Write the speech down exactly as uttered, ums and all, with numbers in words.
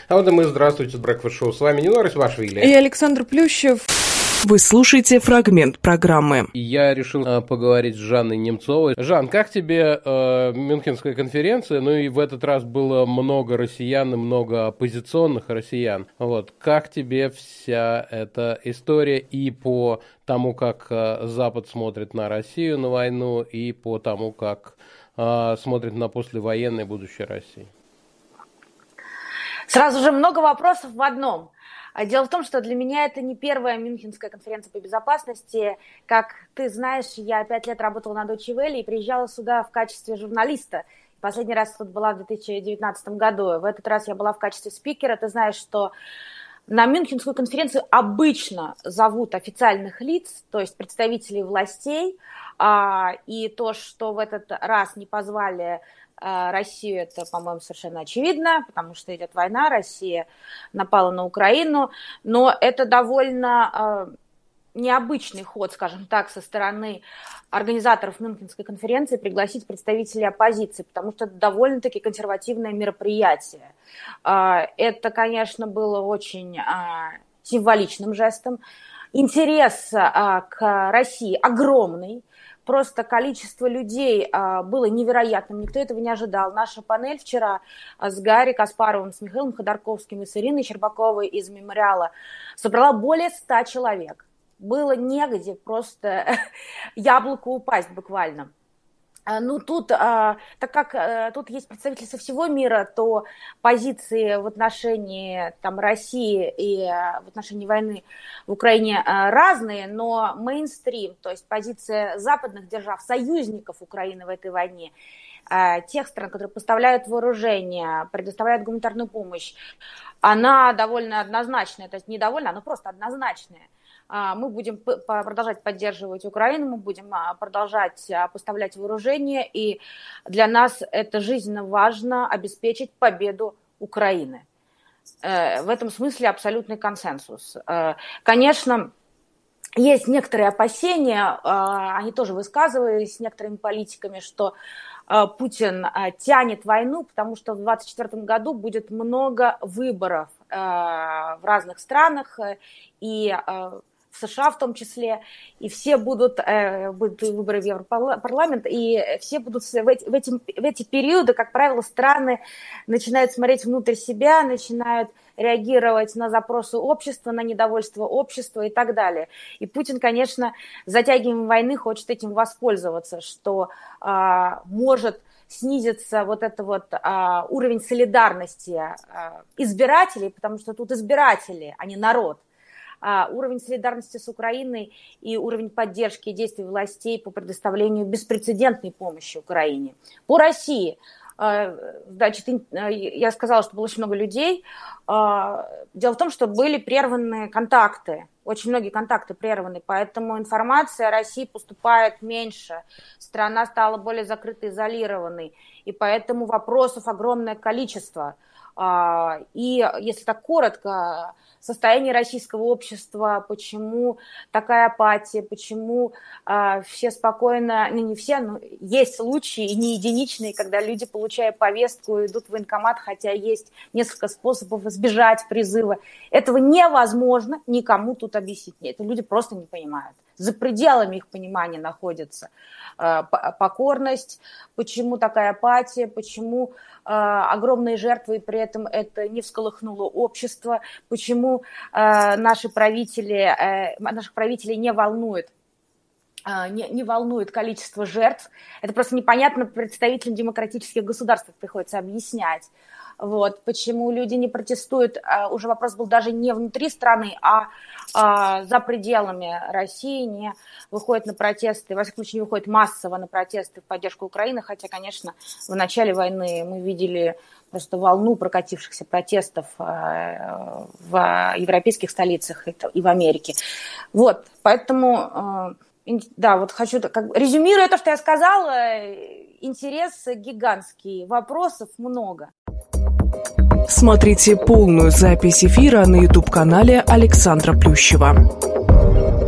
А вот и мы, здравствуйте, Breakfast Show. С вами Нила Исвашвили. И Александр Плющев. Вы слушаете фрагмент программы. Я решил э, поговорить с Жанной Немцовой. Жан, как тебе э, Мюнхенская конференция? Ну и в этот раз было много россиян и много оппозиционных россиян. Вот. Как тебе вся эта история и по тому, как э, Запад смотрит на Россию, на войну, и по тому, как э, смотрит на послевоенное будущее России? Сразу же много вопросов в одном. Дело в том, что для меня это не первая Мюнхенская конференция по безопасности. Как ты знаешь, я пять лет работала на Deutsche Welle и приезжала сюда в качестве журналиста. Последний раз тут была в две тысячи девятнадцатом году. В этот раз я была в качестве спикера. Ты знаешь, что на Мюнхенскую конференцию обычно зовут официальных лиц, то есть представителей властей. И то, что в этот раз не позвали Россию, это, по-моему, совершенно очевидно, потому что идет война, Россия напала на Украину, но это довольно э, необычный ход, скажем так, со стороны организаторов Мюнхенской конференции пригласить представителей оппозиции, потому что это довольно-таки консервативное мероприятие. Э, это, конечно, было очень э, символичным жестом. Интерес э, к России огромный. Просто количество людей а, было невероятным, никто этого не ожидал. Наша панель вчера а, с Гарри Каспаровым, с Михаилом Ходорковским и с Ириной Щербаковой из «Мемориала» собрала более ста человек. Было негде просто яблоку упасть буквально. Ну, тут, так как тут есть представители со всего мира, то позиции в отношении там, России и в отношении войны в Украине разные, но мейнстрим, то есть позиция западных держав, союзников Украины в этой войне, тех стран, которые поставляют вооружение, предоставляют гуманитарную помощь, она довольно однозначная, то есть не довольно, она просто однозначная. Мы будем продолжать поддерживать Украину, мы будем продолжать поставлять вооружение, и для нас это жизненно важно обеспечить победу Украины. В этом смысле абсолютный консенсус. Конечно, есть некоторые опасения, они тоже высказывались некоторыми политиками, что Путин тянет войну, потому что в двадцать четвёртом году будет много выборов в разных странах, и в США в том числе, и все будут, э, будут выборы в Европарламент, и все будут в эти, в, эти, в эти периоды, как правило, страны начинают смотреть внутрь себя, начинают реагировать на запросы общества, на недовольство общества и так далее. И Путин, конечно, затягиванием войны хочет этим воспользоваться, что э, может снизится вот это вот а, уровень солидарности а, избирателей, потому что тут избиратели, а не народ. А, уровень солидарности с Украиной и уровень поддержки действий властей по предоставлению беспрецедентной помощи Украине. По России, а, значит, я сказала, что было очень много людей. А, дело в том, что были прерваны контакты. Очень многие контакты прерваны, поэтому информация о России поступает меньше, страна стала более закрытой, изолированной, и поэтому вопросов огромное количество. И если так коротко, состояние российского общества, почему такая апатия, почему все спокойно, ну не все, но есть случаи, и не единичные, когда люди, получая повестку, идут в военкомат, хотя есть несколько способов избежать призыва. Этого невозможно никому тут объяснить. Это люди просто не понимают. За пределами их понимания находится э, покорность, почему такая апатия, почему э, огромные жертвы, и при этом это не всколыхнуло общество, почему э, наши правители, э, наших правителей не волнует, э, не, не волнует количество жертв. Это просто непонятно представителям демократических государств приходится объяснять. Вот, почему люди не протестуют, уже вопрос был даже не внутри страны, а, а за пределами России, не выходят на протесты, во всяком случае не выходят массово на протесты в поддержку Украины, хотя, конечно, в начале войны мы видели просто волну прокатившихся протестов в европейских столицах и в Америке. Вот, поэтому, да, вот хочу, как, резюмируя то, что я сказала, интерес гигантский, вопросов много. Смотрите полную запись эфира на ютуб-канале Александра Плющева.